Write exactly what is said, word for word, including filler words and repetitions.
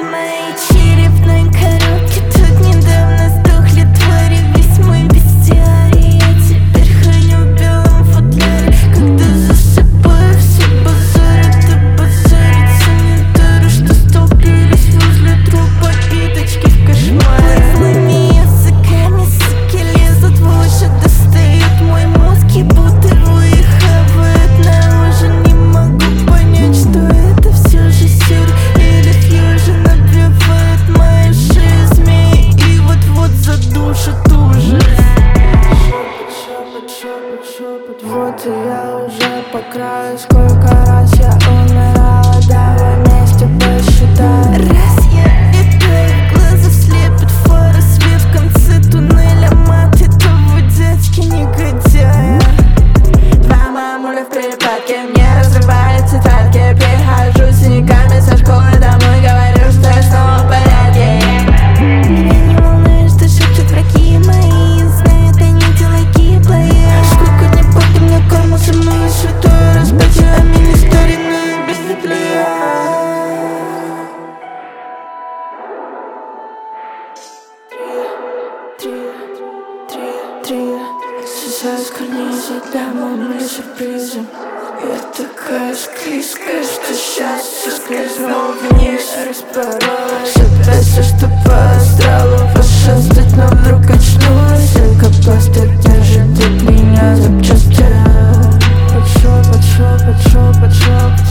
моей черепной коробке. Тут недавно сдохли твари, весь мой бестиарий я теперь храню в белом футляре. Когда засыпаю, все базарят и базарятся недары, что столпились возле трупа и точки в кошмаре. Злыми языками суки лезут в уши, достают мой мозг, ебут его и хавают наружу. Не могу понять, что это все же сюр или фьюжн. Обвивает мои шеи змеи и вот-вот задушит ужас. Шепот, шепот, шепот, вот и я уже по краю. Сколько раз я умирала, давай вместе посчитаем. Раз я летаю, глаза слепят фары, свет в конце туннеля, мат этого дядьки негодяя. Два мамуля в припадке, мне разрывают тетрадки. Перехожу синяками со школы домой, говорю, что я снова в порядке. Меня не волнует, что шепчут враги мои, знают они дела гиблые. Сколько не поты мне корму со мной святое распятие, а меня старинная Библия. Три, три, три. Связалась с карнизом, дамом или сюрпризом. Я такая склизкая, что сейчас соскользну вниз. Распоролась опять все, что по астралу пошастать, но вдруг очнулась. Только пластырь держит от меня запчасти. Под шепот, шепот, шепот, шепот.